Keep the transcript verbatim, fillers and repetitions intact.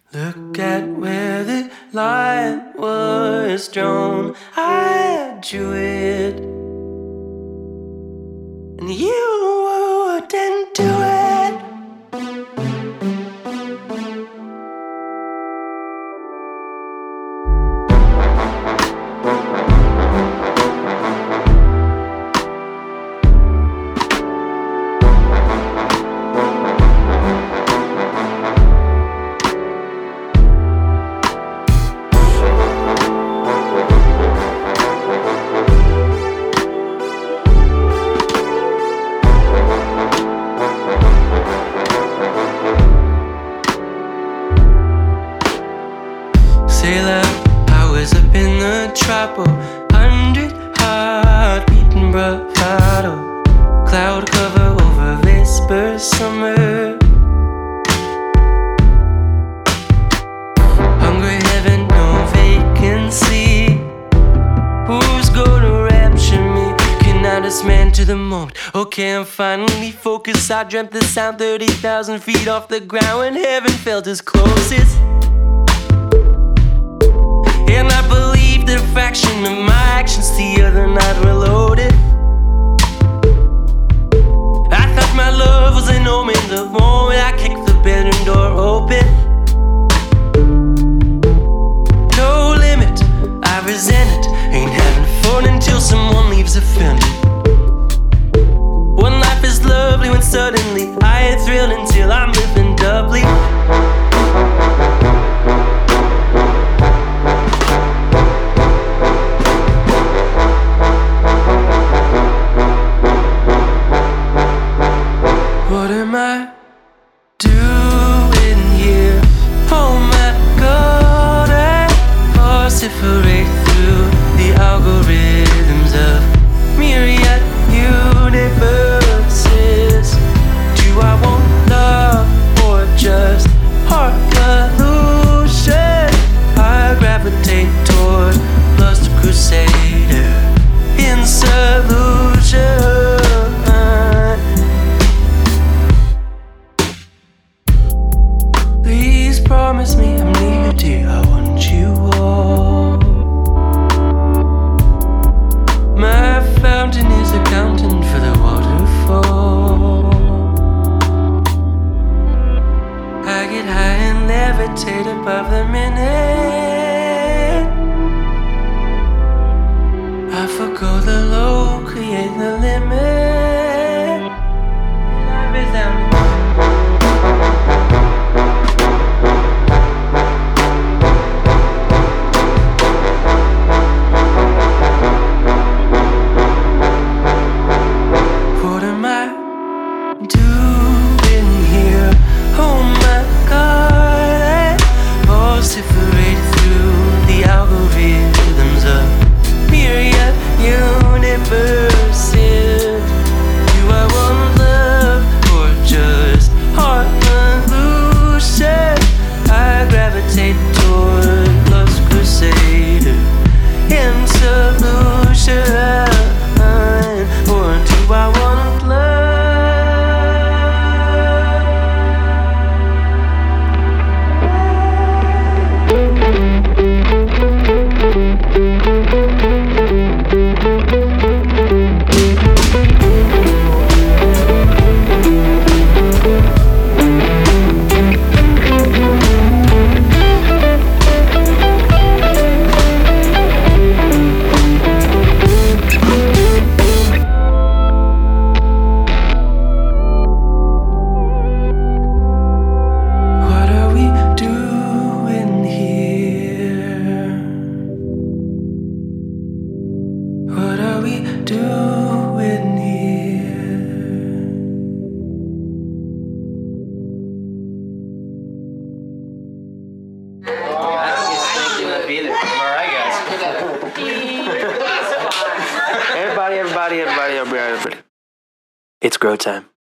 Look at where the line was drawn. I drew it, and you wouldn't do it. Sailor, I was up in the trouble, hundred heart beating bravado, cloud cover over Vesper summer. Hungry heaven, no vacancy. Who's gonna rapture me? Can I disman to the moment? Okay, I'm finally focused. I dreamt the sound thirty thousand feet off the ground when heaven felt as closest. And I believed the fraction of my actions the other night were loaded. I thought my love was an omen the moment I kicked the bedroom door open. No limit, I resent it. Ain't having fun until someone leaves offended. One life is lovely when suddenly I ain't thrilled until I'm living doubly. What am I doing here? Oh my God, I vociferate through the algorithms of myriad universes. Do I want love or just heart pollution? I gravitate toward Lust Crusader in solution. Please promise me I'm near, dear, I want you all. My fountain is accounting for the waterfall. I get high and levitate above the minute. I forgo the low, create the limit. Life is down. Doing here, oh my God, I vociferate through the algorithms of myriad universes. Do I want love or just heart pollution? I gravitate toward Lust Crusader in solution. Or do I want love? What are we doing here? Everybody, everybody, everybody, everybody, everybody. It's grow time.